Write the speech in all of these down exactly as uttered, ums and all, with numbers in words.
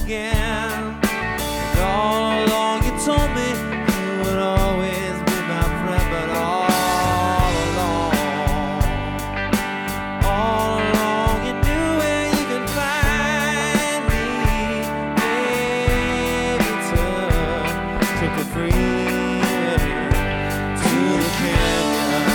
again. And all along you told me you would always be my friend, but all along, all along you knew where you could find me. Baby, took, took a freeway to the canyon.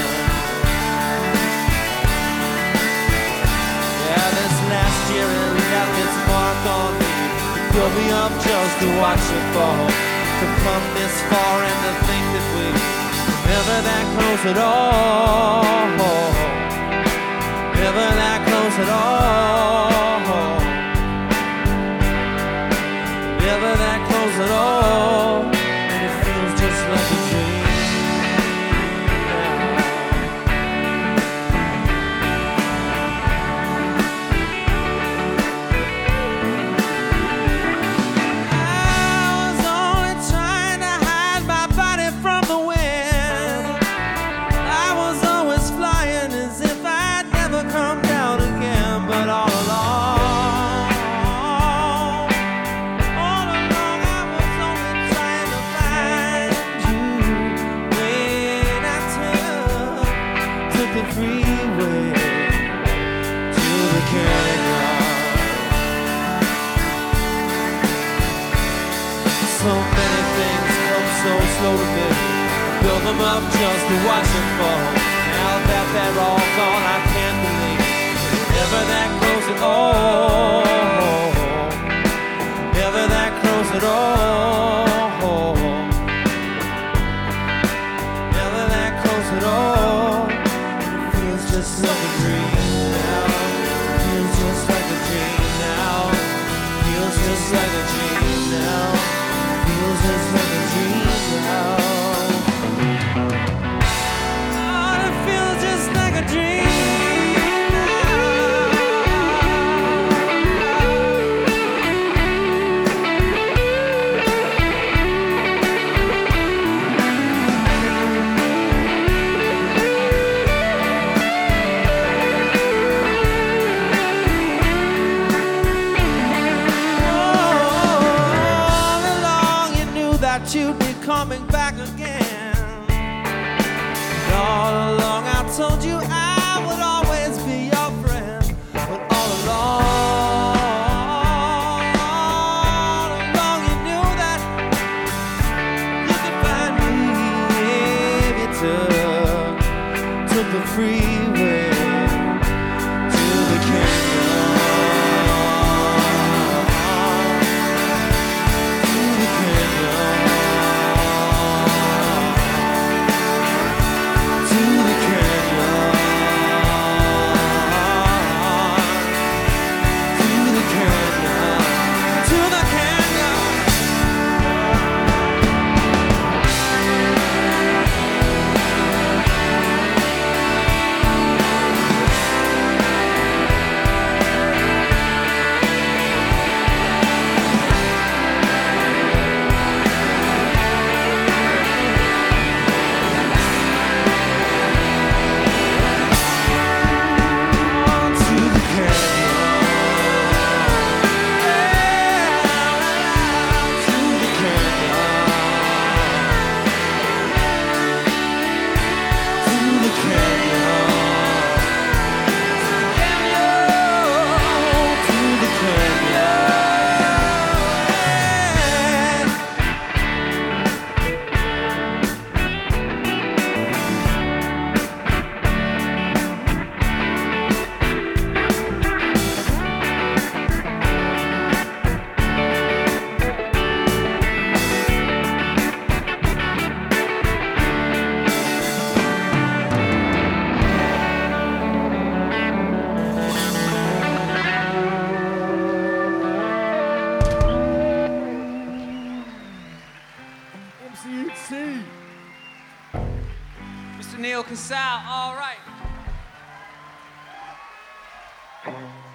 Yeah, this last year it left its mark on me. You built me up just to watch it fall. To come this far and to think that we were never that close at all. Never that close at all. Never that close at all. And it feels just like a dream. Freeway to the canyon. So many things come so slow to me. Build them up just to watch them fall. Now that they're all gone, I can't believe never that close at all. Never that close at all. Never that close at all. Just like a dream now. Feels just like a dream now. Feels just like a dream now. Feels just like a dream now. Oh, it feels just like a dream you'd be coming back again. And all along I told you I would always be your friend. But all along, all along you knew that you could find me. If you took, took the freeway to the canyon. Mister Neil Casal, all right.